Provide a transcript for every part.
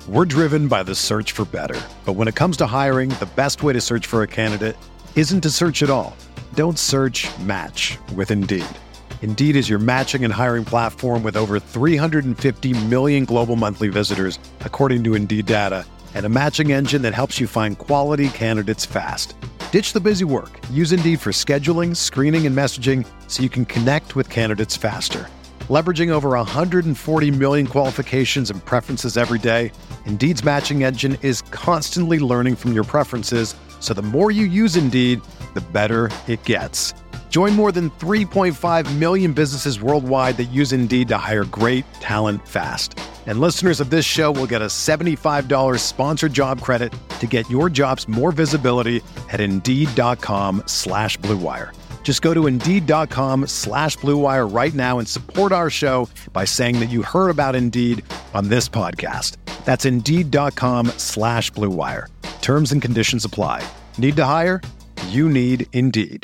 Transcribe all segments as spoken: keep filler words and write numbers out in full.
We're driven by the search for better. But when it comes to hiring, the best way to search for a candidate isn't to search at all. Don't search, match with Indeed. Indeed is your matching and hiring platform with over three hundred fifty million global monthly visitors, according to Indeed data, and a matching engine that helps you find quality candidates fast. Ditch the busy work. Use Indeed for scheduling, screening, and messaging so you can connect with candidates faster. Leveraging over one hundred forty million qualifications and preferences every day, Indeed's matching engine is constantly learning from your preferences, so the more you use Indeed, the better it gets. Join more than three point five million businesses worldwide that use Indeed to hire great talent fast. And listeners of this show will get a seventy-five dollars sponsored job credit to get your jobs more visibility at Indeed.com slash Blue Wire. Just go to Indeed.com slash Blue Wire right now and support our show by saying that you heard about Indeed on this podcast. That's Indeed.com slash Blue Wire. Terms and conditions apply. Need to hire? You need Indeed.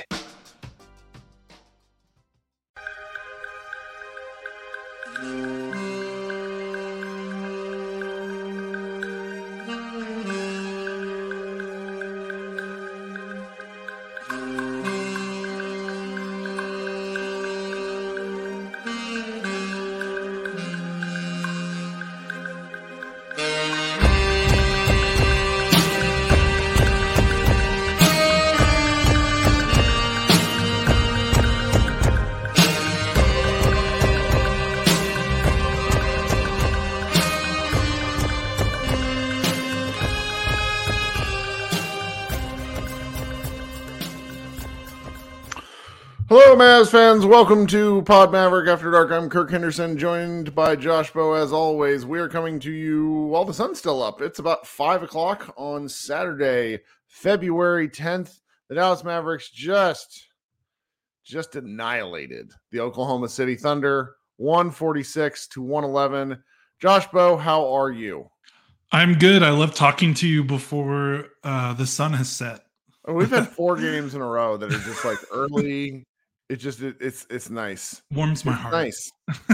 Hello, Mavs fans. Welcome to Pod Maverick After Dark. I'm Kirk Henderson, joined by Josh Bowe. As always, we are coming to you while the sun's still up. It's about five o'clock on Saturday, February tenth. The Dallas Mavericks just, just annihilated the Oklahoma City Thunder, one forty-six to one eleven. Josh Bowe, how are you? I'm good. I love talking to you before uh, the sun has set. We've had four games in a row that are just like early. It just it, it's it's nice. Warms my it's heart. Nice.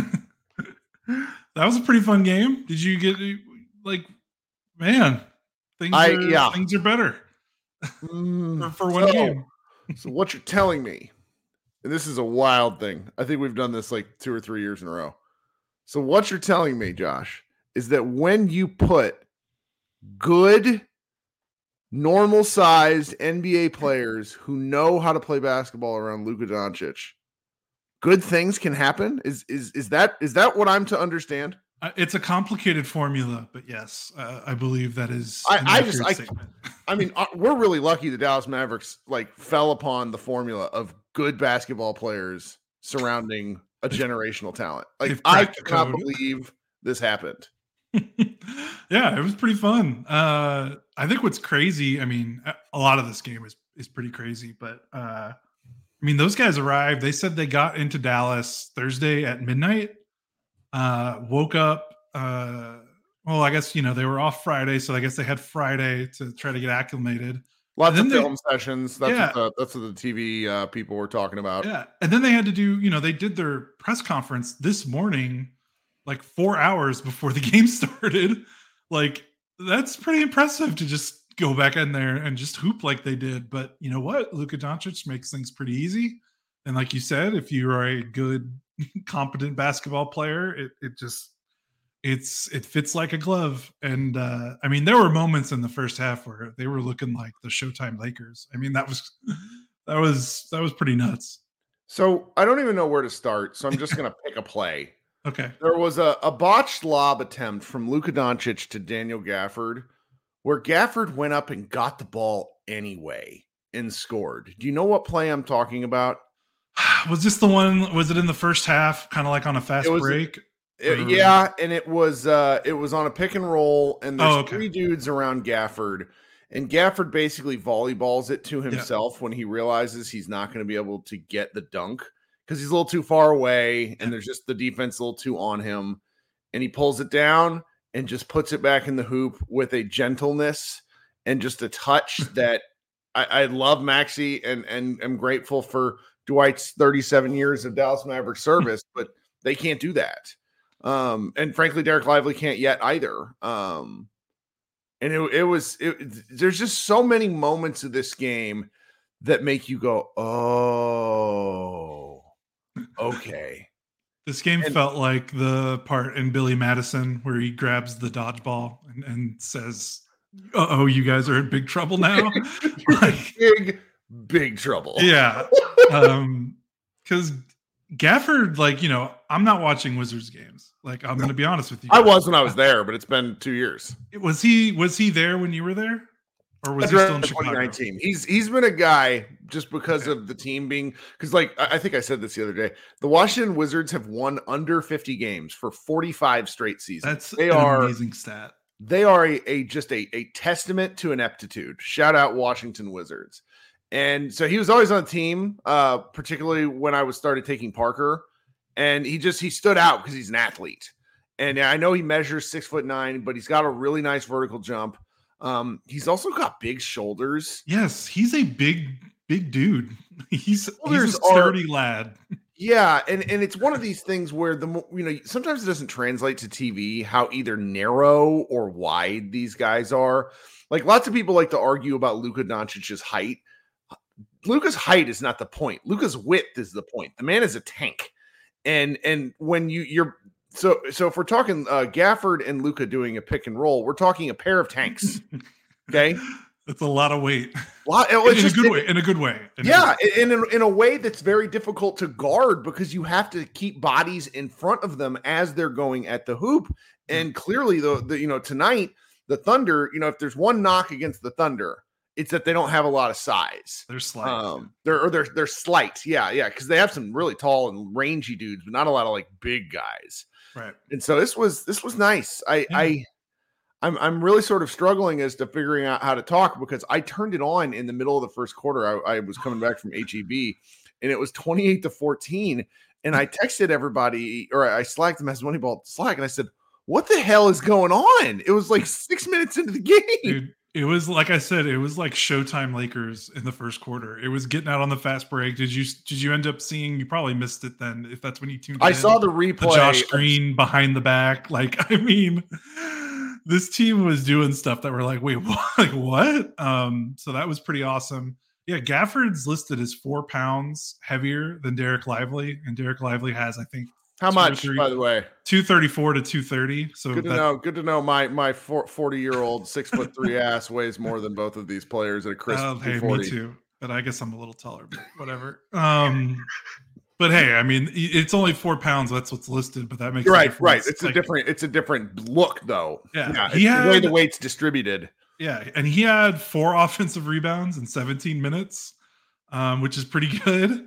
That was a pretty fun game. Did you get like, man? Things I are, yeah. things are better mm, for, for one so, game. So what you're telling me, and this is a wild thing. I think we've done this like two or three years in a row. So what you're telling me, Josh, is that when you put good, normal-sized N B A players who know how to play basketball around Luka Doncic, good things can happen? Is is is that is that what I'm to understand? Uh, it's a complicated formula, but yes, uh, I believe that is. I, I just, I, I mean, uh, we're really lucky the Dallas Mavericks like fell upon the formula of good basketball players surrounding a generational talent. Like I cannot believe this happened. Yeah, it was pretty fun. Uh, I think what's crazy, I mean, a lot of this game is, is pretty crazy, but uh, I mean, those guys arrived. They said they got into Dallas Thursday at midnight, uh, woke up. Uh, well, I guess, you know, they were off Friday, so I guess they had Friday to try to get acclimated. Lots of they, film sessions. That's, yeah. what the, that's what the T V uh, people were talking about. Yeah. And then they had to do, you know, they did their press conference this morning, like four hours before the game started. Like, that's pretty impressive to just go back in there and just hoop like they did. But you know what? Luka Doncic makes things pretty easy. And like you said, if you are a good, competent basketball player, it it just, it's, it fits like a glove. And uh, I mean, there were moments in the first half where they were looking like the Showtime Lakers. I mean, that was, that was, that was pretty nuts. So I don't even know where to start. So I'm just going to pick a play. Okay. There was a, a botched lob attempt from Luka Doncic to Daniel Gafford where Gafford went up and got the ball anyway and scored. Do you know what play I'm talking about? Was this the one, was it in the first half, kind of like on a fast was, break? It, yeah, and it was uh, it was on a pick and roll, and there's oh, okay. three dudes around Gafford, and Gafford basically volleyballs it to himself yeah. when he realizes he's not going to be able to get the dunk, because he's a little too far away and there's just the defense a little too on him. And he pulls it down and just puts it back in the hoop with a gentleness and just a touch that I, I love Maxey and, and I'm grateful for Dwight's thirty-seven years of Dallas Mavericks service, but they can't do that. Um, and frankly, Derek Lively can't yet either. Um, And it, it was, it, there's just so many moments of this game that make you go, oh, okay. This game and, felt like the part in Billy Madison where he grabs the dodgeball and, and says, uh-oh, you guys are in big trouble now. Like, big, big trouble. Yeah. Um, because Gafford, like, you know, I'm not watching Wizards games. Like, I'm going to be honest with you. I was when I was there, but it's been two years. Was he, was he there when you were there? Or was That's he right, still in Chicago? twenty nineteen. He's he's been a guy just because okay. of the team being because like I think I said this the other day. The Washington Wizards have won under fifty games for forty-five straight seasons. That's they an are, amazing stat. They are a, a just a, a testament to ineptitude. Shout out Washington Wizards. And so he was always on the team, uh, particularly when I was started taking Parker. And he just he stood out because he's an athlete. And I know he measures six foot nine, but he's got a really nice vertical jump. Um, he's also got big shoulders. Yes, he's a big, big dude. He's, he's a sturdy are, lad. Yeah, and, and it's one of these things where the you know sometimes it doesn't translate to T V how either narrow or wide these guys are. Like lots of people like to argue about Luka Doncic's height. Luka's height is not the point. Luka's width is the point. The man is a tank, and and when you you're So, so if we're talking uh, Gafford and Luka doing a pick and roll, we're talking a pair of tanks. Okay, that's a lot of weight. Well, in, just, in a good it, way. In a good way. In yeah, good way. In, in in a way that's very difficult to guard because you have to keep bodies in front of them as they're going at the hoop. And clearly, the, the you know tonight the Thunder, you know, if there's one knock against the Thunder, it's that they don't have a lot of size. They're slight. Um, they're or they're they're slight. Yeah, yeah, because they have some really tall and rangy dudes, but not a lot of like big guys. Right. And so this was this was nice. I yeah. I I'm I'm really sort of struggling as to figuring out how to talk because I turned it on in the middle of the first quarter. I, I was coming back from H E B and it was twenty-eight to fourteen. And I texted everybody or I slacked them as Moneyball Slack and I said, what the hell is going on? It was like six minutes into the game. Dude, it was like I said, it was like Showtime Lakers in the first quarter. It was getting out on the fast break. Did you did you end up seeing? You probably missed it then, if that's when you tuned in. I saw the replay. The Josh Green behind the back. Like, I mean, this team was doing stuff that were like, wait, what? Like what? Um, so that was pretty awesome. Yeah, Gafford's listed as four pounds heavier than Derek Lively, and Derek Lively has, I think, how much, by the way? two thirty-four to two thirty. So good to know. Good to know. My my forty-year-old six foot three ass weighs more than both of these players at a crisp uh, hey, me too. But I guess I'm a little taller, but whatever. Um, but hey, I mean, it's only four pounds. That's what's listed, but that makes You're a right. difference. Right. It's like, a different. It's a different look, though. Yeah. yeah he had, the way the weight's distributed. Yeah, and he had four offensive rebounds in seventeen minutes, um, which is pretty good.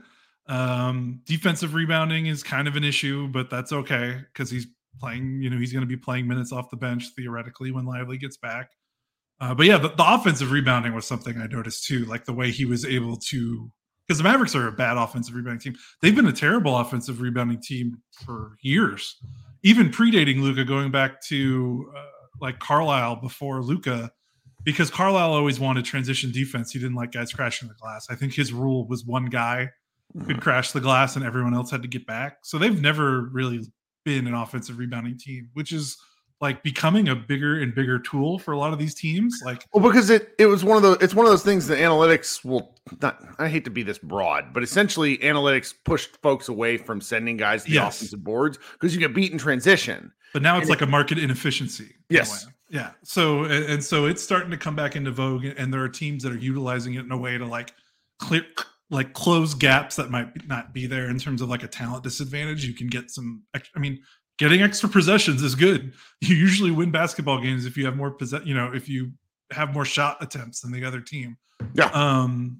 Um, defensive rebounding is kind of an issue, but that's okay because he's playing, you know, he's going to be playing minutes off the bench theoretically when Lively gets back. Uh, but yeah, the, the offensive rebounding was something I noticed too, like the way he was able to, because the Mavericks are a bad offensive rebounding team. They've been a terrible offensive rebounding team for years, even predating Luka, going back to uh, like Carlisle before Luka, because Carlisle always wanted transition defense. He didn't like guys crashing the glass. I think his rule was one guy could crash the glass and everyone else had to get back. So they've never really been an offensive rebounding team, which is like becoming a bigger and bigger tool for a lot of these teams. Like, well, because it, it was one of those, it's one of those things that analytics will not, I hate to be this broad, but essentially analytics pushed folks away from sending guys to the yes. offensive boards because you get beat in transition. But now it's and like it, a market inefficiency. Yes. Yeah. So, and, and so it's starting to come back into vogue, and there are teams that are utilizing it in a way to like clear, like close gaps that might not be there in terms of like a talent disadvantage. You can get some, I mean, getting extra possessions is good. You usually win basketball games if you have more possess, you know, if you have more shot attempts than the other team. Yeah. Um,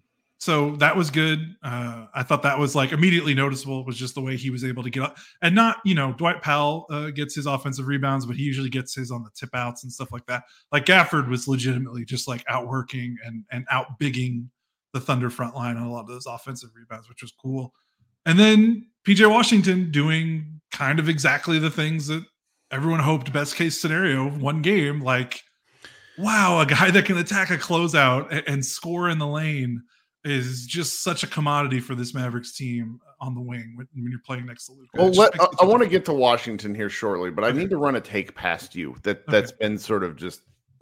so that was good. Uh, I thought that was like immediately noticeable. It was just the way he was able to get up, and not, you know, Dwight Powell uh, gets his offensive rebounds, but he usually gets his on the tip outs and stuff like that. Like Gafford was legitimately just like outworking and, and out bigging the Thunder front line on a lot of those offensive rebounds, which was cool. And then P J Washington doing kind of exactly the things that everyone hoped, best case scenario, one game. Like, wow, a guy that can attack a closeout and, and score in the lane is just such a commodity for this Mavericks team on the wing when, when you're playing next to Luka. Well, let, I, I want to get to Washington here shortly, but I okay. need to run a take past you that, okay. that's been sort of just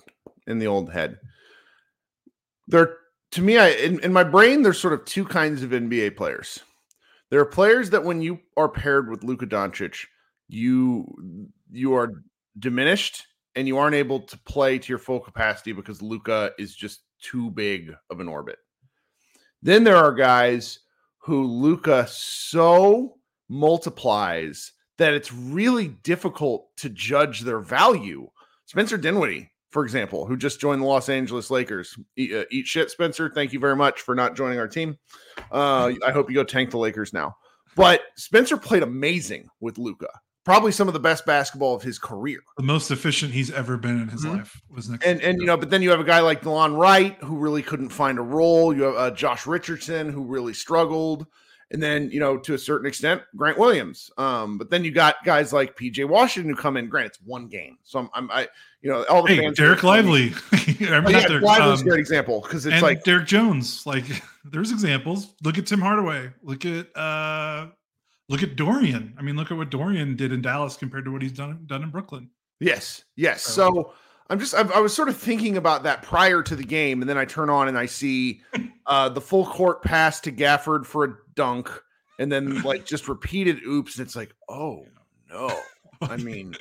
in the old head. There, to me, I in, in my brain, there's sort of two kinds of N B A players. There are players that when you are paired with Luka Doncic, you you are diminished and you aren't able to play to your full capacity because Luka is just too big of an orbit. Then there are guys who Luka so multiplies that it's really difficult to judge their value. Spencer Dinwiddie, for example, who just joined the Los Angeles Lakers. Eat, uh, eat shit, Spencer. Thank you very much for not joining our team. Uh, I hope you go tank the Lakers now. But Spencer played amazing with Luka. Probably some of the best basketball of his career. The most efficient he's ever been in his mm-hmm. life was next. And, and, you know, but then you have a guy like DeLon Wright who really couldn't find a role. You have uh, Josh Richardson who really struggled. And then, you know, to a certain extent, Grant Williams. Um, but then you got guys like P J Washington who come in. Granted, it's one game. So I'm, I'm I, you know, all the hey, fans. Derek Lively. I mean, yeah, Lively's um, a great example because it's and like Derek Jones. Like, there's examples. Look at Tim Hardaway. Look at, uh, Look at Dorian. I mean, look at what Dorian did in Dallas compared to what he's done done in Brooklyn. Yes, yes. So I'm just, I, I was sort of thinking about that prior to the game, and then I turn on and I see uh, the full court pass to Gafford for a dunk, and then like just repeated oops, and it's like, oh no. I mean,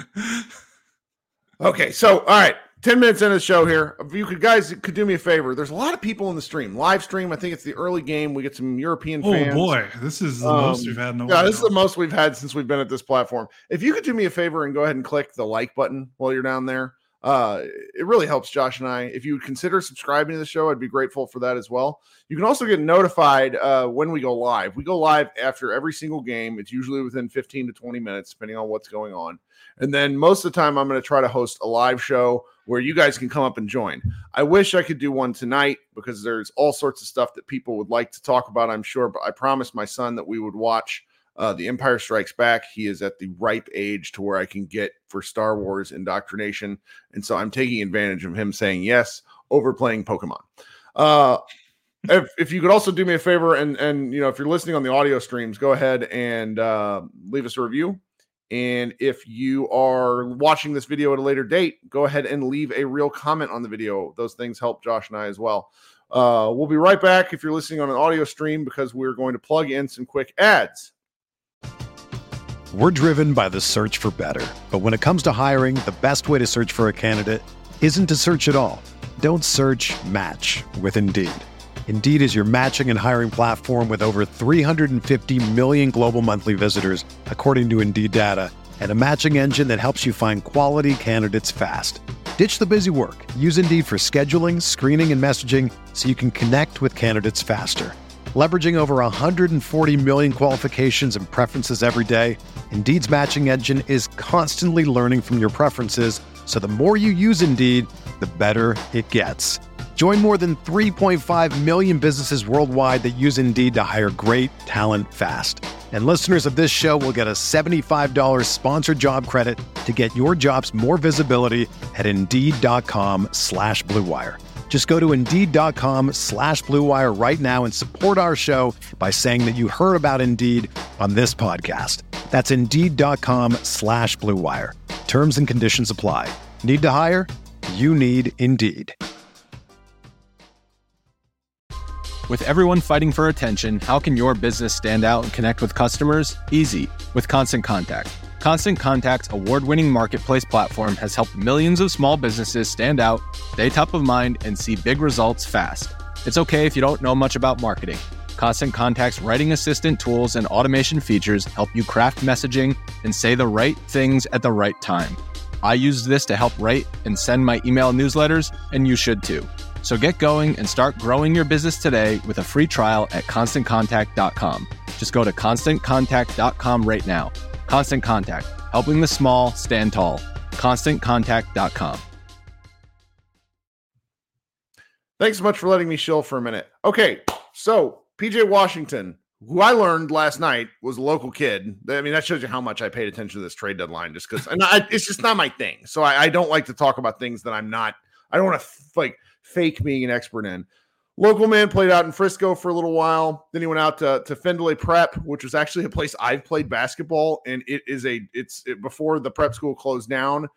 okay. So all right, ten minutes into the show here. If you could guys could do me a favor, there's a lot of people in the stream, live stream. I think it's the early game. We get some European oh, fans. Oh boy, this is the um, most we've had in a while. Yeah, this is the most we've had since we've been at this platform. If you could do me a favor and go ahead and click the like button while you're down there, uh, it really helps Josh and I. If you would consider subscribing to the show, I'd be grateful for that as well. You can also get notified uh, when we go live. We go live after every single game. It's usually within fifteen to twenty minutes, depending on what's going on. And then most of the time, I'm going to try to host a live show where you guys can come up and join. I wish I could do one tonight because there's all sorts of stuff that people would like to talk about, I'm sure. But I promised my son that we would watch uh, The Empire Strikes Back. He is at the ripe age to where I can get for Star Wars indoctrination. And so I'm taking advantage of him saying yes over playing Pokemon. Uh, if, if you could also do me a favor and, and, you know, if you're listening on the audio streams, go ahead and uh, leave us a review. And if you are watching this video at a later date, go ahead and leave a real comment on the video. Those things help Josh and I as well. Uh, we'll be right back if you're listening on an audio stream because we're going to plug in some quick ads. We're driven by the search for better. But when it comes to hiring, the best way to search for a candidate isn't to search at all. Don't search, match with Indeed. Indeed is your matching and hiring platform with over three hundred fifty million global monthly visitors, according to Indeed data, and a matching engine that helps you find quality candidates fast. Ditch the busy work. Use Indeed for scheduling, screening, and messaging so you can connect with candidates faster. Leveraging over one hundred forty million qualifications and preferences every day, Indeed's matching engine is constantly learning from your preferences, so the more you use Indeed, the better it gets. Join more than three point five million businesses worldwide that use Indeed to hire great talent fast. And listeners of this show will get a seventy-five dollars sponsored job credit to get your jobs more visibility at Indeed.com slash Blue Wire. Just go to Indeed.com slash Blue Wire right now and support our show by saying that you heard about Indeed on this podcast. That's Indeed.com slash Blue Wire. Terms and conditions apply. Need to hire? You need Indeed. With everyone fighting for attention, how can your business stand out and connect with customers? Easy, with Constant Contact. Constant Contact's award-winning marketplace platform has helped millions of small businesses stand out, stay top of mind, and see big results fast. It's okay if you don't know much about marketing. Constant Contact's writing assistant tools and automation features help you craft messaging and say the right things at the right time. I used this to help write and send my email newsletters, and you should too. So get going and start growing your business today with a free trial at constant contact dot com. Just go to constant contact dot com right now. Constant Contact, helping the small stand tall. constant contact dot com. Thanks so much for letting me shill for a minute. Okay, so P J Washington, who I learned last night was a local kid. I mean, that shows you how much I paid attention to this trade deadline just because, and I, it's just not my thing. So I, I don't like to talk about things that I'm not, I don't want to f- like fake being an expert in. Local man played out in Frisco for a little while. Then he went out to, to Findlay Prep, which was actually a place I've played basketball. And it is a, it's it, before the prep school closed down.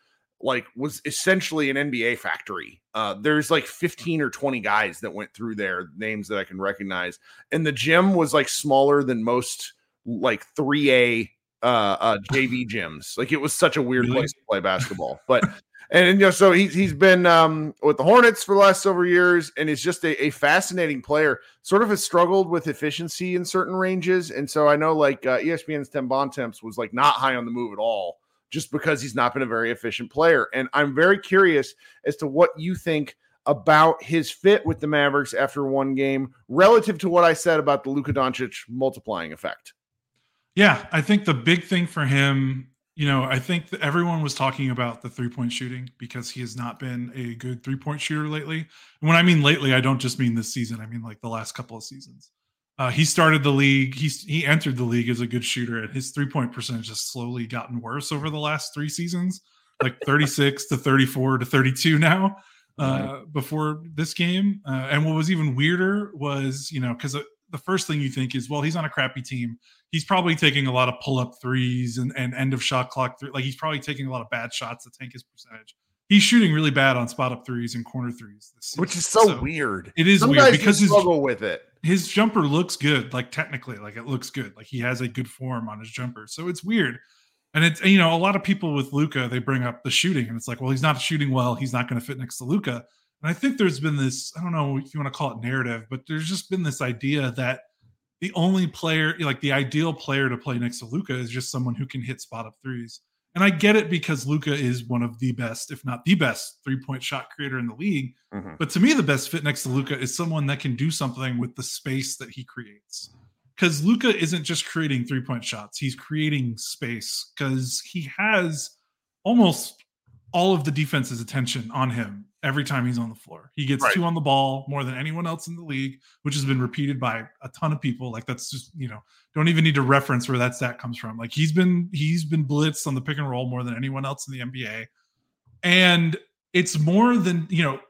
like was essentially an N B A factory. Uh, there's like fifteen or twenty guys that went through there, names that I can recognize. And the gym was like smaller than most like three A uh, uh, J V gyms. Like it was such a weird Really? place to play basketball. But and you know, so he's he's been um, with the Hornets for the last several years, and is just a, a fascinating player. Sort of has struggled with efficiency in certain ranges, and so I know like uh, E S P N's Tim Bontemps was like not high on the move at all, just because he's not been a very efficient player. And I'm very curious as to what you think about his fit with the Mavericks after one game, relative to what I said about the Luka Doncic multiplying effect. Yeah, I think the big thing for him, you know, I think that everyone was talking about the three-point shooting because he has not been a good three-point shooter lately. And when I mean lately, I don't just mean this season. I mean like the last couple of seasons. Uh, he started the league. He's, he entered the league as a good shooter, and his three-point percentage has slowly gotten worse over the last three seasons, like thirty-six to thirty-four to thirty-two now uh, mm-hmm. before this game. Uh, and what was even weirder was, you know, because the first thing you think is, well, he's on a crappy team. He's probably taking a lot of pull-up threes and, and end of shot clock. Th- like he's probably taking a lot of bad shots to tank his percentage. He's shooting really bad on spot-up threes and corner threes this season. Which is so, so weird. It is Some weird because his struggle his, with it. His jumper looks good, like technically, like it looks good. Like he has a good form on his jumper. So it's weird. And it's, you know, a lot of people with Luka, they bring up the shooting and it's like, well, he's not shooting well. He's not going to fit next to Luka. And I think there's been this, I don't know if you want to call it narrative, but there's just been this idea that the only player, like the ideal player to play next to Luka is just someone who can hit spot up threes. And I get it because Luka is one of the best, if not the best, three-point shot creator in the league. Mm-hmm. But to me, the best fit next to Luka is someone that can do something with the space that he creates. Because Luka isn't just creating three-point shots. He's creating space because he has almost all of the defense's attention on him every time he's on the floor. He gets right. two on the ball more than anyone else in the league, which has been repeated by a ton of people. Like that's just, you know, don't even need to reference where that stat comes from. Like he's been, he's been blitzed on the pick and roll more than anyone else in the N B A. And it's more than, you know,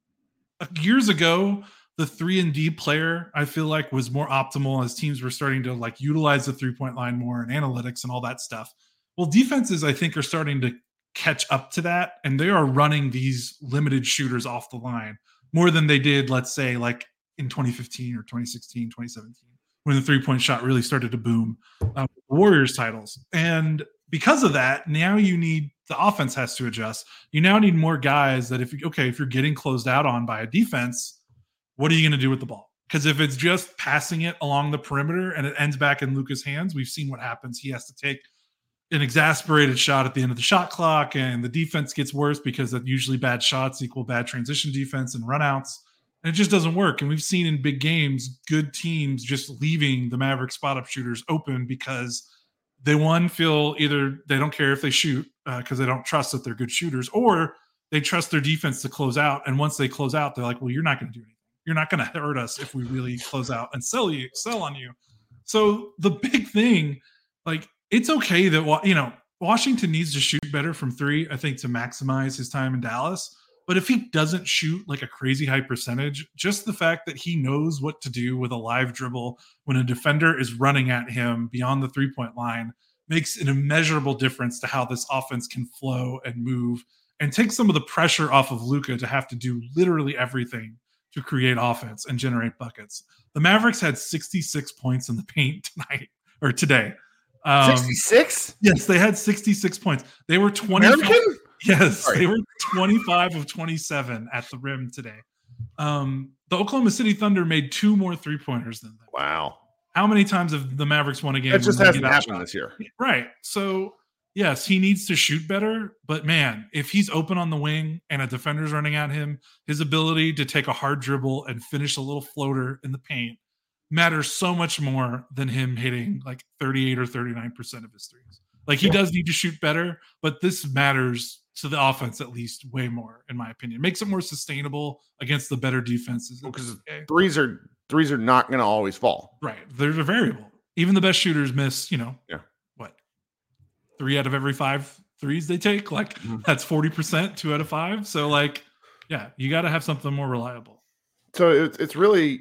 years ago, the three and D player, I feel like was more optimal as teams were starting to like utilize the three point line more and analytics and all that stuff. Well, defenses, I think, are starting to catch up to that, and they are running these limited shooters off the line more than they did, let's say, like in twenty fifteen or twenty sixteen, twenty seventeen, when the three-point shot really started to boom. Um, Warriors titles. And because of that, now you need the offense has to adjust. You now need more guys that if you, okay, if you're getting closed out on by a defense, what are you going to do with the ball? Because if it's just passing it along the perimeter and it ends back in Luka's hands, we've seen what happens. He has to take an exasperated shot at the end of the shot clock, and the defense gets worse because that usually bad shots equal bad transition defense and runouts, and it just doesn't work. And we've seen in big games, good teams just leaving the Maverick spot up shooters open because they one feel either they don't care if they shoot because uh, they don't trust that they're good shooters, or they trust their defense to close out. And once they close out, they're like, well, you're not going to do anything. You're not going to hurt us if we really close out and sell you, sell on you. So the big thing, like, it's okay that, you know, Washington needs to shoot better from three, I think, to maximize his time in Dallas. But if he doesn't shoot like a crazy high percentage, just the fact that he knows what to do with a live dribble when a defender is running at him beyond the three-point line makes an immeasurable difference to how this offense can flow and move and take some of the pressure off of Luka to have to do literally everything to create offense and generate buckets. The Mavericks had sixty-six points in the paint tonight or today. Um, sixty-six? Yes, they had sixty-six points. They were twenty-five. American? Yes, Sorry. They were twenty-five of twenty-seven at the rim today. Um, the Oklahoma City Thunder made two more three-pointers than them. Wow. How many times have the Mavericks won a game? That just hasn't happened this year. Right. So, yes, he needs to shoot better. But, man, if he's open on the wing and a defender's running at him, his ability to take a hard dribble and finish a little floater in the paint matters so much more than him hitting like thirty-eight or thirty-nine percent of his threes. Like he does need to shoot better, but this matters to the offense at least way more, in my opinion. It makes it more sustainable against the better defenses. Because well, threes are threes are not going to always fall. Right. There's a variable. Even the best shooters miss, you know, yeah. what? Three out of every five threes they take. Like mm-hmm. that's forty percent, two out of five. So like, yeah, you got to have something more reliable. So it's it's really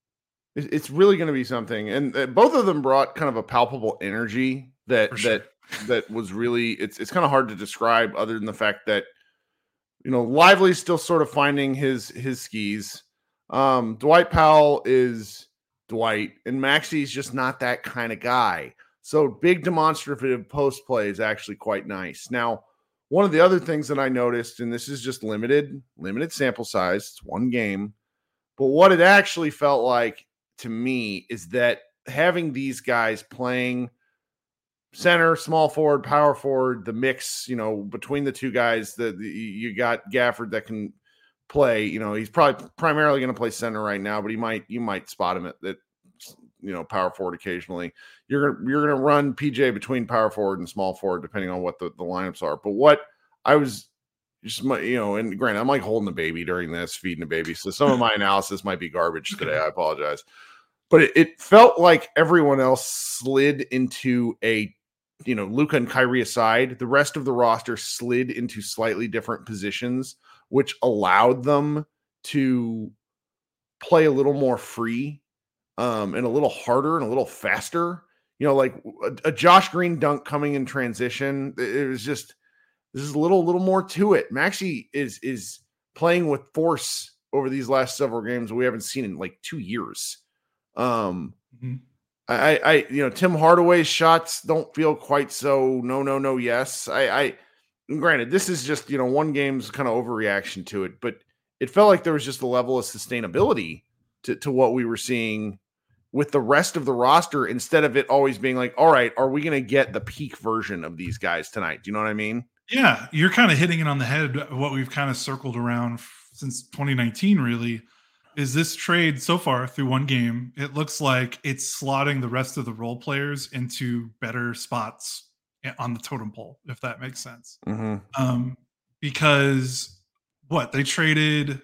It's really going to be something. And both of them brought kind of a palpable energy that, sure. that that was really it's it's kind of hard to describe other than the fact that you know Lively's still sort of finding his his skis. Um, Dwight Powell is Dwight, and Maxey's just not that kind of guy. So big demonstrative post play is actually quite nice. Now, one of the other things that I noticed, and this is just limited, limited sample size, it's one game, but what it actually felt like to me is that having these guys playing center, small forward, power forward, the mix, you know, between the two guys, the, the you got Gafford that can play, you know, he's probably primarily going to play center right now, but he might, you might spot him at that, you know, power forward occasionally. You're gonna you're gonna run P J between power forward and small forward depending on what the, the lineups are. But what I was just, you know, and granted, I'm like holding the baby during this, feeding the baby, so some of my analysis might be garbage today. I apologize, but it, it felt like everyone else slid into a, you know, Luka and Kyrie aside, the rest of the roster slid into slightly different positions, which allowed them to play a little more free. Um, and a little harder and a little faster, you know, like a, a Josh Green dunk coming in transition. It was just, this is a little, little more to it. Maxey is, is playing with force over these last several games we haven't seen in like two years. Um, mm-hmm. I, I, you know, Tim Hardaway's shots don't feel quite so no, no, no. Yes. I, I, granted, this is just, you know, one game's kind of overreaction to it, but it felt like there was just a level of sustainability to, to what we were seeing with the rest of the roster, instead of it always being like, all right, are we going to get the peak version of these guys tonight? Do you know what I mean? Yeah, you're kind of hitting it on the head. What we've kind of circled around since twenty nineteen really is this trade so far through one game. It looks like it's slotting the rest of the role players into better spots on the totem pole, if that makes sense. Mm-hmm. Um, because what they traded, I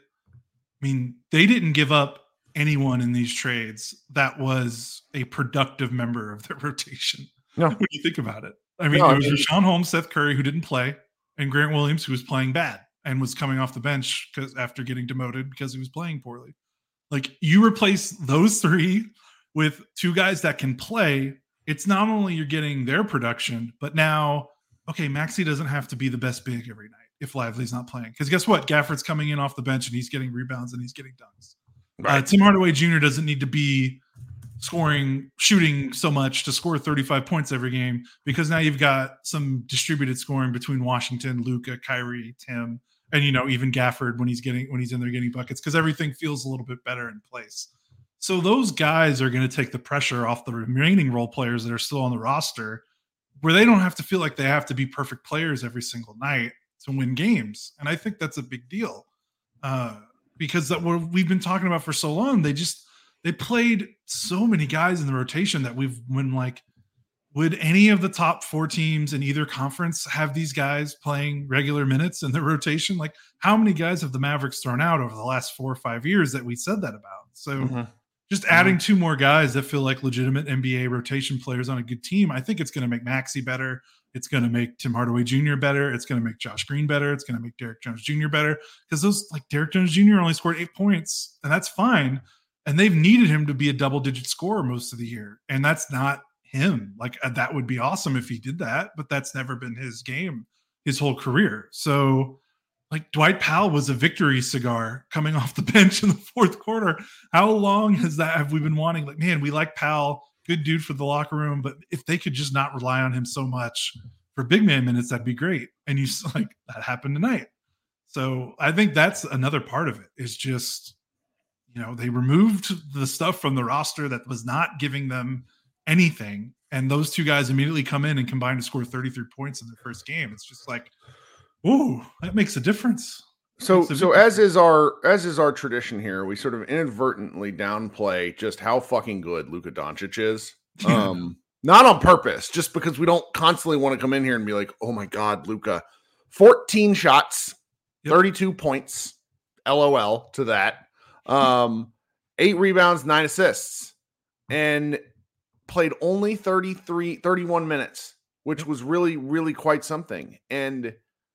mean, they didn't give up anyone in these trades that was a productive member of their rotation. No. When you think about it. I mean, no, it was I mean, Rashawn Holmes, Seth Curry, who didn't play, and Grant Williams, who was playing bad and was coming off the bench because after getting demoted because he was playing poorly. Like, you replace those three with two guys that can play. It's not only you're getting their production, but now, okay, Maxey doesn't have to be the best big every night if Lively's not playing. Because guess what? Gafford's coming in off the bench and he's getting rebounds and he's getting dunks. Right. Uh, Tim Hardaway Junior doesn't need to be scoring, shooting so much to score thirty-five points every game, because now you've got some distributed scoring between Washington, Luka, Kyrie, Tim, and, you know, even Gafford when he's getting, when he's in there getting buckets, because everything feels a little bit better in place. So those guys are going to take the pressure off the remaining role players that are still on the roster, where they don't have to feel like they have to be perfect players every single night to win games. And I think that's a big deal. Uh, because that what we've been talking about for so long, they just, they played so many guys in the rotation that we've been like, would any of the top four teams in either conference have these guys playing regular minutes in the rotation? Like, how many guys have the Mavericks thrown out over the last four or five years that we said that about? So mm-hmm. just adding mm-hmm. two more guys that feel like legitimate N B A rotation players on a good team, I think it's going to make Maxey better. It's going to make Tim Hardaway Junior better. It's going to make Josh Green better. It's going to make Derek Jones Junior better, because those, like, Derek Jones Junior only scored eight points, and that's fine. And they've needed him to be a double-digit scorer most of the year, and that's not him. Like, that would be awesome if he did that, but that's never been his game his whole career. So, like, Dwight Powell was a victory cigar coming off the bench in the fourth quarter. How long has that have we been wanting? Like, man, we like Powell. Good dude for the locker room, but if they could just not rely on him so much for big man minutes, that'd be great. And you like that happened tonight. So I think that's another part of it, is just, you know, they removed the stuff from the roster that was not giving them anything. And those two guys immediately come in and combine to score thirty-three points in their first game. It's just like, ooh, that makes a difference. So, so as is our as is our tradition here, we sort of inadvertently downplay just how fucking good Luka Doncic is. Um, not on purpose, just because we don't constantly want to come in here and be like, "Oh my God, Luka, fourteen shots, yep. thirty-two points, LOL to that, um, eight rebounds, nine assists, and played only thirty-three, thirty-one minutes, which was really, really quite something." And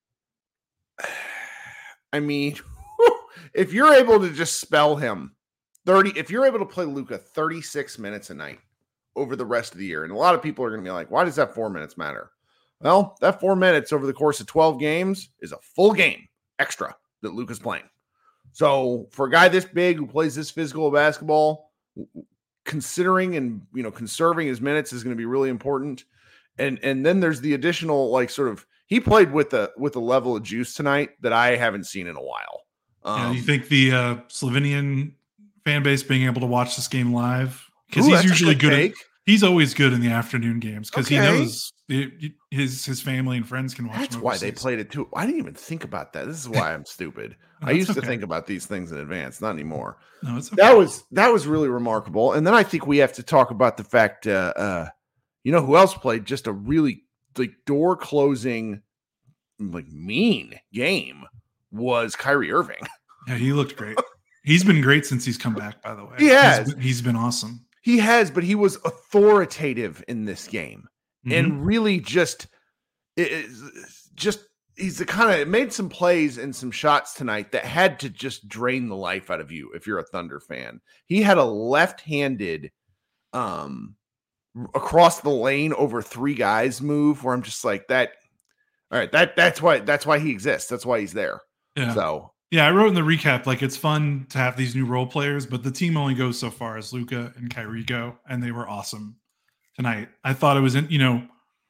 I mean, if you're able to just spell him thirty, if you're able to play Luka thirty-six minutes a night over the rest of the year, and a lot of people are going to be like, why does that four minutes matter? Well, that four minutes over the course of twelve games is a full game extra that Luka's playing. So for a guy this big who plays this physical basketball, considering and, you know, conserving his minutes is going to be really important. And and then there's the additional, like, sort of, he played with a with a level of juice tonight that I haven't seen in a while. Um, yeah, you think the uh, Slovenian fan base being able to watch this game live, because ooh, he's that's a usually good good. take. At, he's always good in the afternoon games because Okay. he knows it, his his family and friends can watch. That's him why they overseas. played it too. I didn't even think about that. This is why I'm stupid. No, I used that's to okay. think about these things in advance, not anymore. No, it's okay. That was that was really remarkable. And then I think we have to talk about the fact, uh, uh, you know, who else played just a really, like, door closing, like, mean game was Kyrie Irving. Yeah, he looked great. He's been great since he's come back, by the way. He has. He's been, he's been awesome. He has, but he was authoritative in this game, Mhm. and really just, it, it's just he's the kind of made some plays and some shots tonight that had to just drain the life out of you if you're a Thunder fan. He had a left-handed, um, across the lane over three guys move where I'm just like that. All right, that that's why that's why he exists. That's why he's there. Yeah. So Yeah, I wrote in the recap, like, it's fun to have these new role players, but the team only goes so far as Luka and Kyrie go, and they were awesome tonight. I thought it was, in, you know,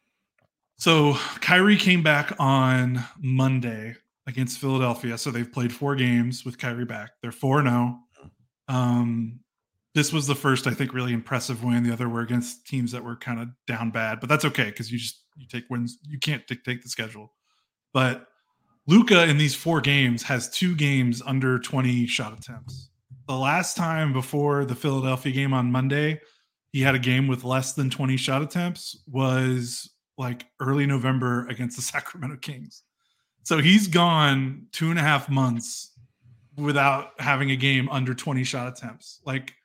so Kyrie came back on Monday against Philadelphia, so they've played four games with Kyrie back. They're four and oh. Um, this was the first, I think, really impressive win. The other were against teams that were kind of down bad, but that's okay because you just you take wins. You can't dictate the schedule. But Luka in these four games has two games under twenty shot attempts. The last time before the Philadelphia game on Monday, he had a game with less than twenty shot attempts was like early November against the Sacramento Kings. So he's gone two and a half months without having a game under twenty shot attempts. Like,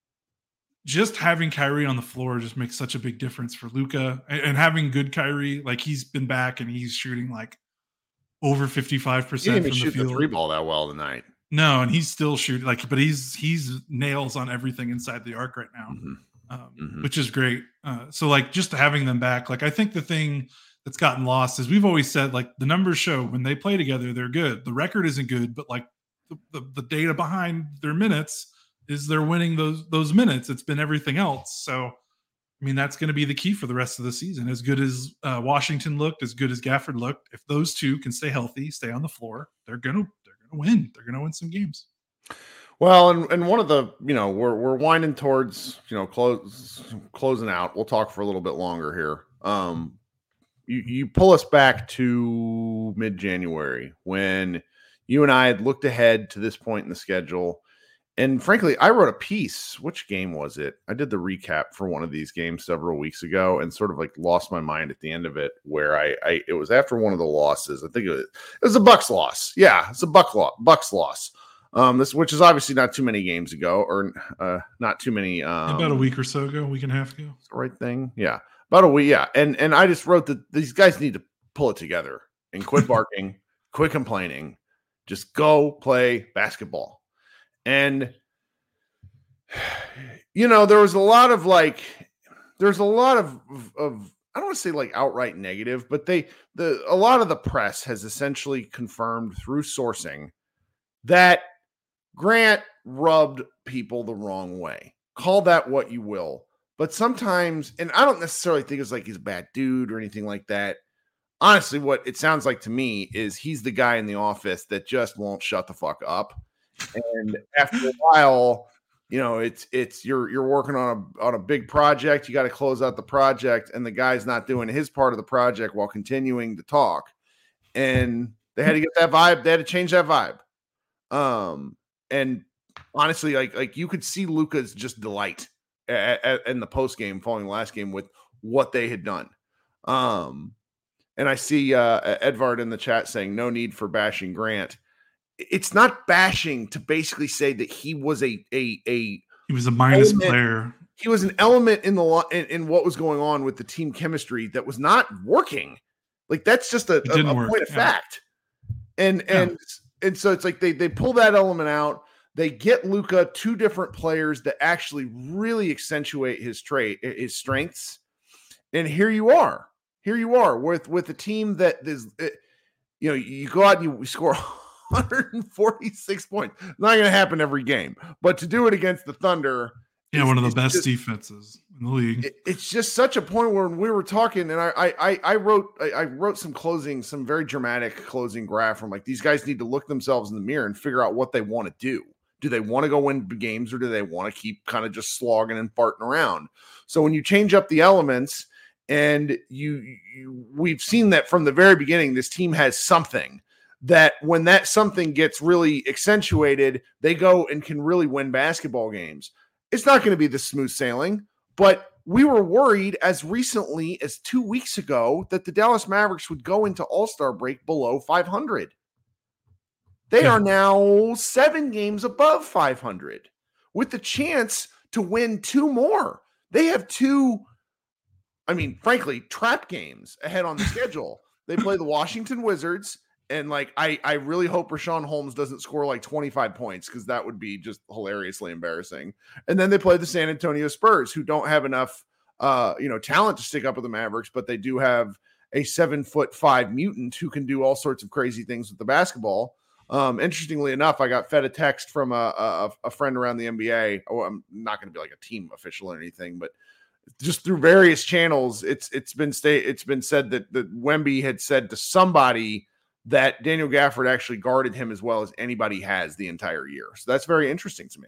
just having Kyrie on the floor just makes such a big difference for Luka, and, and having good Kyrie, like, he's been back and he's shooting like over fifty-five he percent didn't even from the shoot field. the three ball that well tonight. No, and he's still shooting like, but he's he's nails on everything inside the arc right now, Mm-hmm. um, Mhm. which is great. Uh, so, like, just having them back, like, I think the thing that's gotten lost is we've always said, like, the numbers show when they play together, they're good. The record isn't good, but like the, the, the data behind their minutes is they're winning those those minutes. It's been everything else. So, I mean, that's going to be the key for the rest of the season. As good as uh, Washington looked, as good as Gafford looked, if those two can stay healthy, stay on the floor, they're gonna they're gonna win. They're gonna win some games. Well, and, and one of the, you know, we're we're winding towards, you know, close closing out. We'll talk for a little bit longer here. Um, you you pull us back to mid-January when you and I had looked ahead to this point in the schedule. And frankly, I wrote a piece. Which game was it? I did the recap for one of these games several weeks ago and sort of like lost my mind at the end of it, where I, I it was after one of the losses. I think it was, it was a Bucks loss. Yeah, it's a Buck loss, Bucks loss. Um, this, which is obviously not too many games ago, or uh, not too many. Um, About a week or so ago, a week and a half ago. the right thing. Yeah, about a week. Yeah, and and I just wrote that these guys need to pull it together and quit barking, quit complaining, just go play basketball. And, you know, there was a lot of like, there's a lot of, of, I don't want to say like outright negative, but they, the, a lot of the press has essentially confirmed through sourcing that Grant rubbed people the wrong way. Call that what you will. But sometimes, and I don't necessarily think it's like he's a bad dude or anything like that. Honestly, what it sounds like to me is he's the guy in the office that just won't shut the fuck up. And after a while, you know, it's it's you're you're working on a on a big project. You got to close out the project, and the guy's not doing his part of the project while continuing to talk. And they had to get that vibe. They had to change that vibe. Um, and honestly, like like you could see Luka's just delight at, at, in the post game following the last game with what they had done. Um, and I see uh, Edvard in the chat saying no need for bashing Grant. It's not bashing to basically say that he was a a a He was a minus element, player. He was an element in the in, in what was going on with the team chemistry that was not working. Like that's just a, a, a point of yeah. fact. And and yeah. and so it's like they they pull that element out. They get Luka two different players that actually really accentuate his trait, his strengths. And here you are. here you are with with a team that is, you know, you go out and you score one hundred forty-six points. It's not going to happen every game, but to do it against the Thunder, yeah, is, one of the best just, defenses in the league. It, it's just such a point where we were talking, and I I I wrote I, I wrote some closing, some very dramatic closing graph from like these guys need to look themselves in the mirror and figure out what they want to do. Do they want to go win games, or do they want to keep kind of just slogging and farting around? So when you change up the elements, and you, you we've seen that from the very beginning, this team has something that when that something gets really accentuated, they go and can really win basketball games. It's not going to be the smooth sailing, but we were worried as recently as two weeks ago that the Dallas Mavericks would go into All-Star break below five hundred. They yeah. are now seven games above five hundred with the chance to win two more. They have two, I mean, frankly, trap games ahead on the schedule. They play the Washington Wizards, and like I, I really hope Rashawn Holmes doesn't score like twenty-five points, because that would be just hilariously embarrassing. And then they play the San Antonio Spurs, who don't have enough, uh, you know, talent to stick up with the Mavericks, but they do have a seven foot five mutant who can do all sorts of crazy things with the basketball. Um, interestingly enough, I got fed a text from a, a, a friend around the N B A. Oh, I'm not going to be like a team official or anything, but just through various channels, it's it's been sta- it's been said that that Wemby had said to somebody that Daniel Gafford actually guarded him as well as anybody has the entire year. So that's very interesting to me.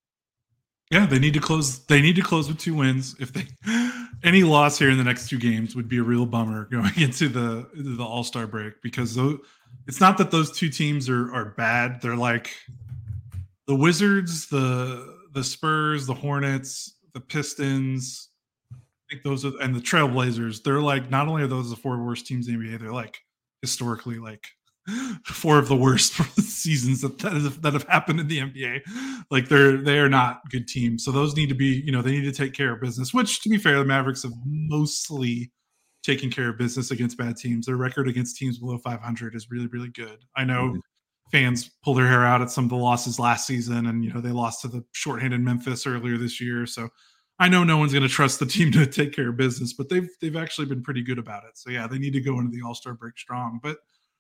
Yeah, they need to close. They need to close with two wins. If they any loss here in the next two games would be a real bummer going into the into the All-Star break, because those, it's not that those two teams are are bad. They're like the Wizards, the the Spurs, the Hornets, the Pistons. I think those are, and the Trailblazers. They're like, not only are those the four worst teams in the N B A, they're like historically like four of the worst seasons that that have, that have happened in the N B A. Like they're they are not good teams. So those need to be, you know, they need to take care of business. Which, to be fair, the Mavericks have mostly taken care of business against bad teams. Their record against teams below five hundred is really, really good. I know mm-hmm. fans pull their hair out at some of the losses last season, and you know they lost to the shorthanded Memphis earlier this year. So I know no one's going to trust the team to take care of business, but they've they've actually been pretty good about it. So yeah, they need to go into the All-Star break strong. But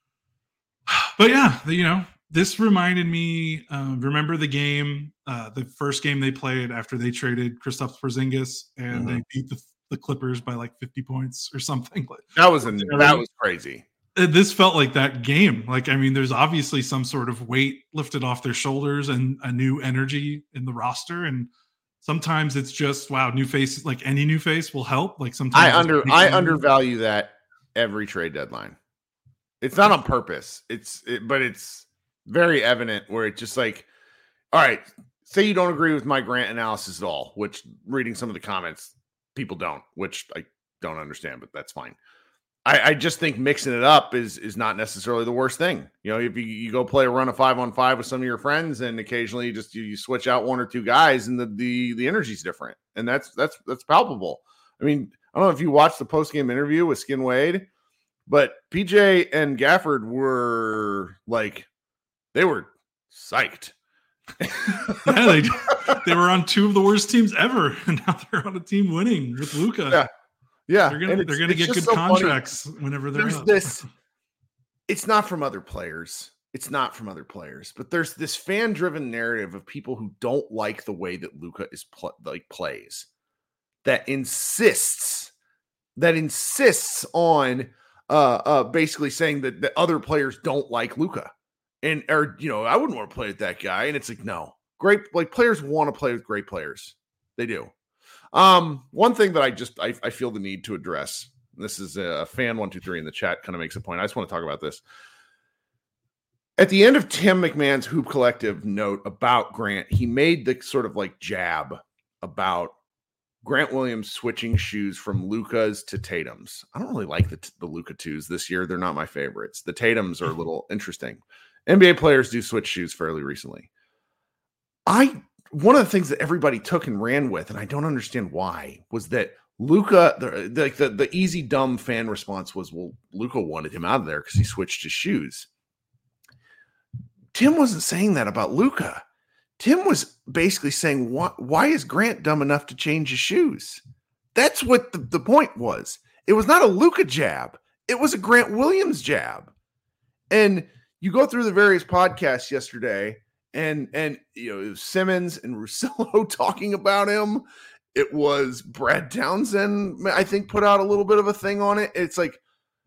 but yeah, the, you know, this reminded me. Uh, remember the game, uh, the first game they played after they traded Kristaps Porzingis, and mm-hmm. they beat the, the Clippers by like fifty points or something. That was an, that was crazy. This felt like that game. Like, I mean, there's obviously some sort of weight lifted off their shoulders and a new energy in the roster, and sometimes it's just, wow, new face, like any new face will help. Like sometimes I under I undervalue that every trade deadline. It's not on purpose. It's it, but it's very evident where it's just like, all right, say you don't agree with my Grant analysis at all, which reading some of the comments, people don't, which I don't understand, but that's fine. I, I just think mixing it up is is not necessarily the worst thing. You know, if you, you go play a run of five on five with some of your friends, and occasionally you just you, you switch out one or two guys, and the the the energy's different, and that's that's that's palpable. I mean, I don't know if you watched the post game interview with Skin Wade, but P J and Gafford were like, they were psyched. Yeah, they they were on two of the worst teams ever, and now they're on a team winning with Luka. Yeah. Yeah, they're gonna they're gonna get good so contracts funny. Whenever they're there's up. This. It's not from other players. It's not from other players, but there's this fan-driven narrative of people who don't like the way that Luka is pl- like plays, that insists that insists on uh, uh, basically saying that the other players don't like Luka, and or you know I wouldn't want to play with that guy, and it's like no, great like players want to play with great players, they do. Um, one thing that I just, I, I feel the need to address, this is a fan one, two, three in the chat kind of makes a point. I just want to talk about this. At the end of Tim McMahon's Hoop Collective note about Grant, he made the sort of like jab about Grant Williams switching shoes from Luka's to Tatum's. I don't really like the, the Luka twos this year. They're not my favorites. The Tatum's are a little interesting. N B A players do switch shoes fairly recently. I, One of the things that everybody took and ran with, and I don't understand why, was that Luka, the, the, the, the easy, dumb fan response was, well, Luka wanted him out of there because he switched his shoes. Tim wasn't saying that about Luka. Tim was basically saying, why, why is Grant dumb enough to change his shoes? That's what the, the point was. It was not a Luka jab. It was a Grant Williams jab. And you go through the various podcasts yesterday, and and you know, it was Simmons and Russillo talking about him. It was Brad Townsend, I think, put out a little bit of a thing on it. It's like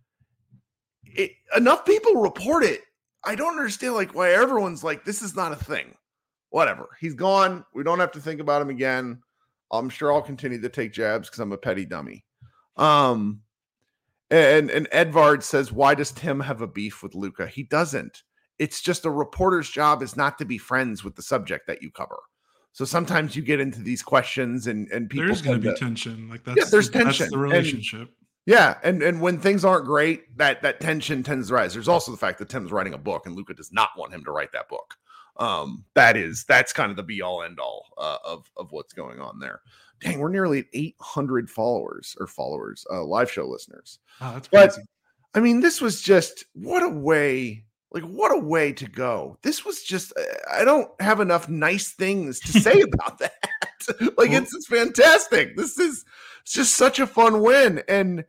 it, enough people report it. I don't understand like why everyone's like, this is not a thing. Whatever. He's gone. We don't have to think about him again. I'm sure I'll continue to take jabs because I'm a petty dummy. Um, and and Edvard says, why does Tim have a beef with Luka? He doesn't. It's just a reporter's job is not to be friends with the subject that you cover. So sometimes you get into these questions and, and people there's going to be to, tension. Like that's, yeah, there's the, tension. That's the relationship. And, yeah. And, and when things aren't great, that, that tension tends to rise. There's also the fact that Tim's writing a book and Luka does not want him to write that book. Um, that is, that's kind of the be all end all uh, of, of what's going on there. Dang, we're nearly at eight hundred followers or followers, uh, live show listeners. Oh, that's crazy. But I mean, this was just, what a way, like what a way to go. This was just, I don't have enough nice things to say about that. Like well, it's, it's fantastic. This is it's just such a fun win. And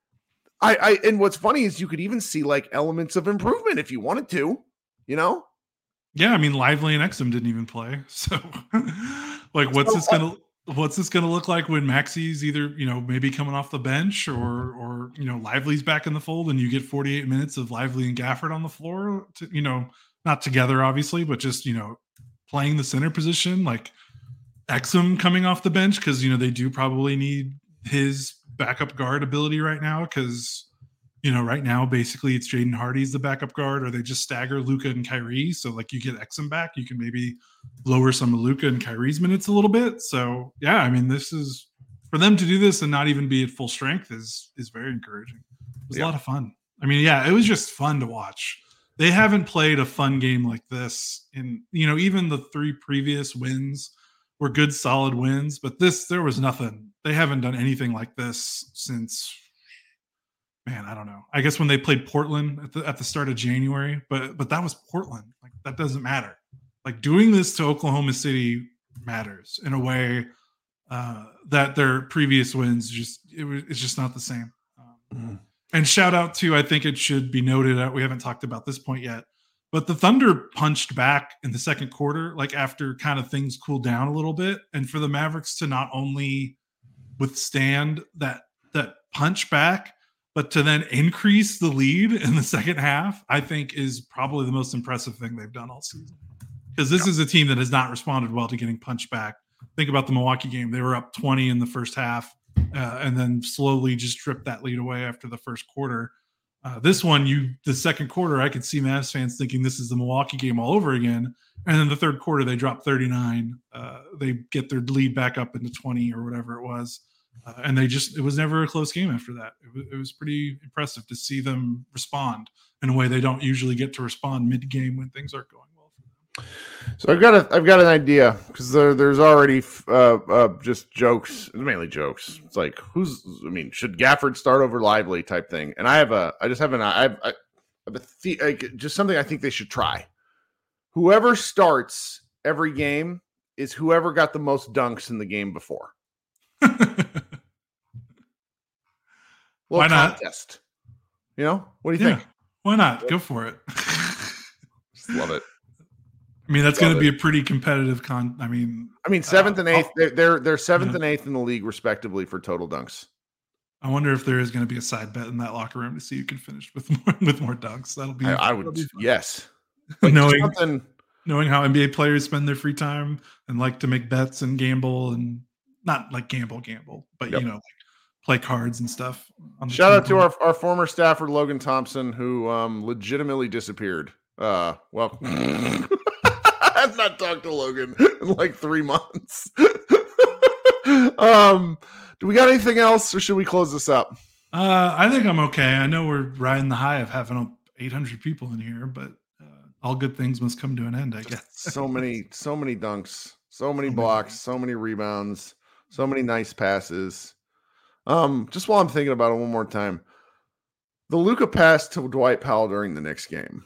I, I, and what's funny is you could even see like elements of improvement if you wanted to, you know? Yeah, I mean, Lively and Exum didn't even play. So, like, what's so this going to what's this going to look like when Maxi's either, you know, maybe coming off the bench or, or you know, Lively's back in the fold and you get forty-eight minutes of Lively and Gafford on the floor, to, you know, not together, obviously, but just, you know, playing the center position, like Exum coming off the bench because, you know, they do probably need his backup guard ability right now because, you know, right now, basically it's Jaden Hardy's the backup guard, or they just stagger Luka and Kyrie. So like you get Exum back, you can maybe lower some of Luka and Kyrie's minutes a little bit. So yeah, I mean, this is for them to do this and not even be at full strength is, is very encouraging. It was yeah. a lot of fun. I mean, yeah, it was just fun to watch. They haven't played a fun game like this in, you know, even the three previous wins were good, solid wins, but this, there was nothing. They haven't done anything like this since, man, I don't know. I guess when they played Portland at the at the start of January, but but that was Portland. Like that doesn't matter. Like doing this to Oklahoma City matters in a way uh, that their previous wins just it was it's just not the same. Um, mm-hmm. And shout out to, I think it should be noted that we haven't talked about this point yet, but the Thunder punched back in the second quarter, like after kind of things cooled down a little bit, and for the Mavericks to not only withstand that that punch back, but to then increase the lead in the second half, I think is probably the most impressive thing they've done all season. Because this is a team that has not responded well to getting punched back. Think about the Milwaukee game. They were up twenty in the first half uh, and then slowly just stripped that lead away after the first quarter. Uh, this one, you the second quarter, I could see Mavs fans thinking this is the Milwaukee game all over again. And then the third quarter, they drop thirty-nine. Uh, they get their lead back up into twenty or whatever it was. Uh, and they just, it was never a close game after that. It was, it was pretty impressive to see them respond in a way they don't usually get to respond mid-game when things aren't going well for them. So I've got a, I've got an idea because there, there's already uh, uh, just jokes, mainly jokes. It's like, who's, I mean, should Gafford start over Lively type thing? And I have a, I just have an, I have, I have a, the, like, just something I think they should try. Whoever starts every game is whoever got the most dunks in the game before. Why not? Contest. You know, what do you yeah, think? Why not? Go for it. Just love it. I mean, that's going to be a pretty competitive con. I mean, I mean, seventh uh, and eighth. They're they're, they're seventh yeah. and eighth in the league, respectively, for total dunks. I wonder if there is going to be a side bet in that locker room to see who can finish with more with more dunks. That'll be. I, I would. Be yes. Like knowing something... knowing how N B A players spend their free time and like to make bets and gamble and not like gamble gamble, but yep. you know. Like, play cards and stuff. Shout out to our, our former staffer, Logan Thompson, who um, legitimately disappeared. Uh, well, I've not talked to Logan in like three months. um, do we got anything else or should we close this up? Uh, I think I'm okay. I know we're riding the high of having eight hundred people in here, but uh, all good things must come to an end, I guess. so many, so many dunks, so many blocks, so many rebounds, so many nice passes. Um, just while I'm thinking about it one more time, the Luka pass to Dwight Powell during the next game,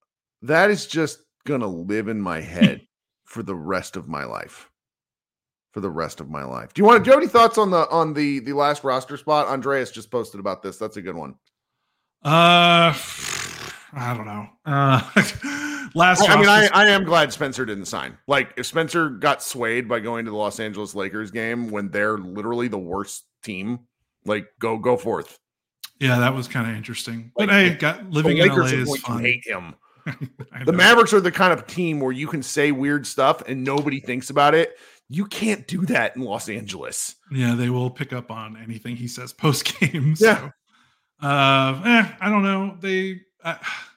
that is just going to live in my head for the rest of my life. for the rest of my life. Do you want to do you have any thoughts on the on the the last roster spot? Andreas just posted about this. That's a good one. Uh, I don't know. Uh, last. I, I mean, I, spot- I am glad Spencer didn't sign. Like, if Spencer got swayed by going to the Los Angeles Lakers game when they're literally the worst team, like, go go forth. Yeah, that was kind of interesting. Like, but hey, got living in L A is going fun. to hate him. The Mavericks are the kind of team where you can say weird stuff and nobody thinks about it. You can't do that in Los Angeles. Yeah, they will pick up on anything he says post game. Yeah. So, uh, eh, I don't know. They uh,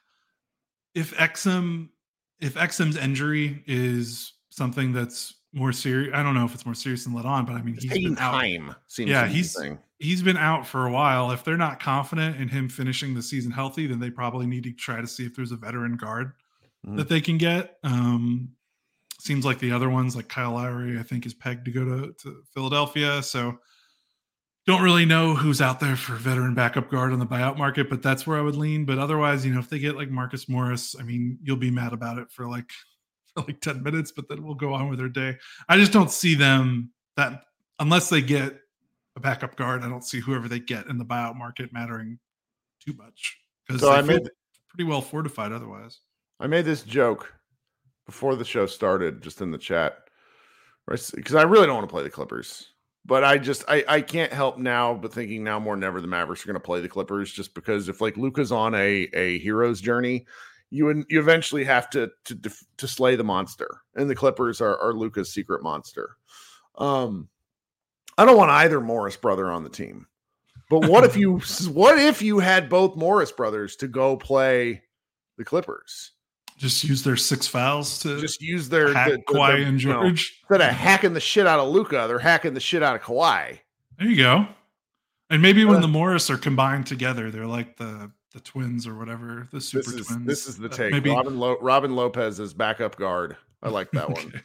if Exum if Exum's injury is something that's more serious, I don't know if it's more serious than let on, but I mean, It's he's taking been out. time. Seems Yeah, to be he's the thing. he's been out for a while. If they're not confident in him finishing the season healthy, then they probably need to try to see if there's a veteran guard Mhm. that they can get. Um, seems like the other ones, like Kyle Lowry, I think is pegged to go to, to Philadelphia. So don't really know who's out there for veteran backup guard on the buyout market, but that's where I would lean. But otherwise, you know, if they get like Marcus Morris, I mean, you'll be mad about it for like for like ten minutes, but then we'll go on with their day. I just don't see them that unless they get a backup guard, I don't see whoever they get in the buyout market mattering too much because So I I feel made- pretty well fortified otherwise. I made this joke before the show started, just in the chat, because I really don't want to play the Clippers. But I just I, I can't help now but thinking now more than ever the Mavericks are going to play the Clippers, just because if like Luka's on a a hero's journey, you you eventually have to to to slay the monster, and the Clippers are, are Luka's secret monster. Um, I don't want either Morris brother on the team, but what if you what if you had both Morris brothers to go play the Clippers? Just use their six fouls to Just use their hack the, the, Kawhi the, and you know, George. instead of hacking the shit out of Luka, they're hacking the shit out of Kawhi. There you go. And maybe when Uh, the Morris are combined together, they're like the the twins or whatever, the super This is twins. this is the Uh, take. maybe Robin Lo- Robin Lopez is backup guard. I like that one.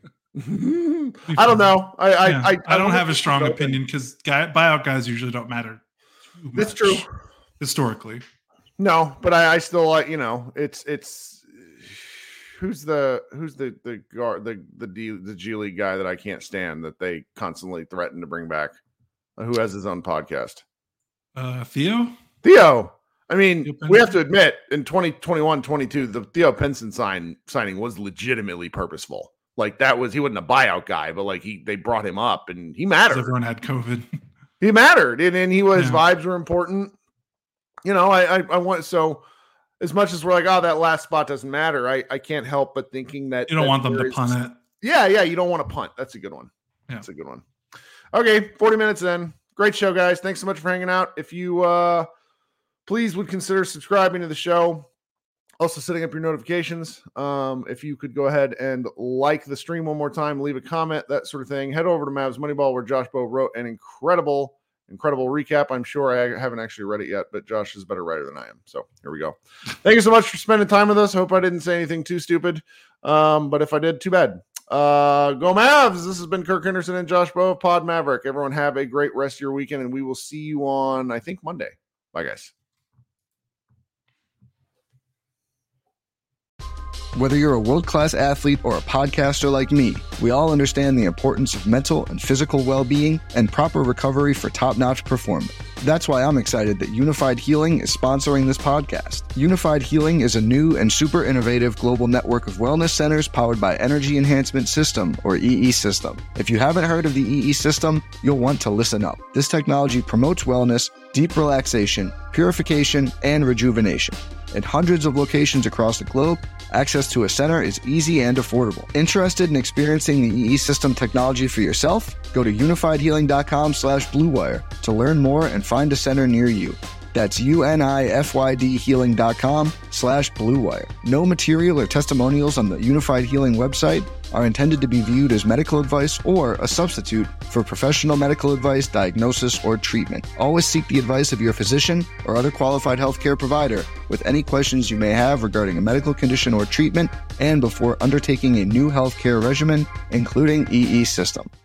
Okay. I don't know. I I, Yeah, I, I don't have a think strong it's opinion because guy, buyout guys usually don't matter too much. It's true. Historically. No, but I, I still like, you know, it's it's who's the who's the the guard the the D, the G League guy that I can't stand that they constantly threaten to bring back, who has his own podcast. Uh, Theo? Theo. I mean, Theo we have Pinson? to admit in twenty twenty-one twenty-two, the Theo Pinson sign signing was legitimately purposeful. Like that was he wasn't a buyout guy, but like he they brought him up and he 'Cause mattered. everyone had COVID. He mattered, and, and he was Yeah. vibes were important. You know, I, I I want so as much as we're like, oh, that last spot doesn't matter. I I can't help but thinking that You don't that want them there to is- punt it. Yeah, yeah, you don't want to punt. That's a good one. Yeah. That's a good one. Okay, forty minutes in. Great show, guys. Thanks so much for hanging out. If you uh please would consider subscribing to the show. Also setting up your notifications. Um, if you could go ahead and like the stream one more time, leave a comment, that sort of thing. Head over to Mavs Moneyball, where Josh Bowe wrote an incredible, incredible recap. I'm sure I haven't actually read it yet, but Josh is a better writer than I am. So here we go. Thank you so much for spending time with us. Hope I didn't say anything too stupid. Um, but if I did, too bad. Uh, go Mavs. This has been Kirk Henderson and Josh Bowe of Pod Maverick. Everyone have a great rest of your weekend, and we will see you on, I think, Monday. Bye, guys. Whether you're a world-class athlete or a podcaster like me, we all understand the importance of mental and physical well-being and proper recovery for top-notch performance. That's why I'm excited that Unified Healing is sponsoring this podcast. Unified Healing is a new and super innovative global network of wellness centers powered by Energy Enhancement System, or E E System. If you haven't heard of the E E System, you'll want to listen up. This technology promotes wellness, deep relaxation, purification, and rejuvenation. At hundreds of locations across the globe, access to a center is easy and affordable. Interested in experiencing the E E System technology for yourself? Go to unified healing dot com slash blue wire to learn more and find a center near you. That's U-N-I-F-Y-D healing dot com slash blue wire. No material or testimonials on the Unified Healing website are intended to be viewed as medical advice or a substitute for professional medical advice, diagnosis, or treatment. Always seek the advice of your physician or other qualified healthcare provider with any questions you may have regarding a medical condition or treatment and before undertaking a new healthcare regimen, including E E System.